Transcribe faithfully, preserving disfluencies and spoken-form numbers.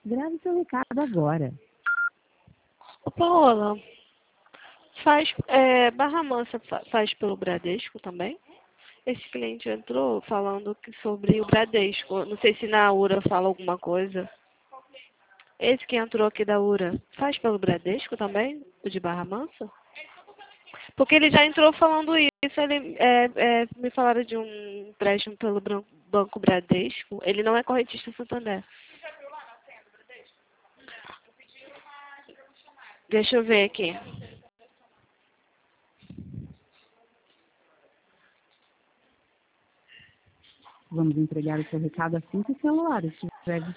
Grave seu recado agora. Ô, Paola, faz, é, Barra Mansa fa- faz pelo Bradesco também? Esse cliente entrou falando que sobre o Bradesco. Não sei se na URA fala alguma coisa. Esse que entrou aqui da URA, faz pelo Bradesco também? O de Barra Mansa? Porque ele já entrou falando isso. Ele, é, é, me falaram de um empréstimo pelo Bran- Banco Bradesco. Ele não é correntista Santander. Deixa eu ver aqui. Vamos entregar o seu recado assim que o celular estiver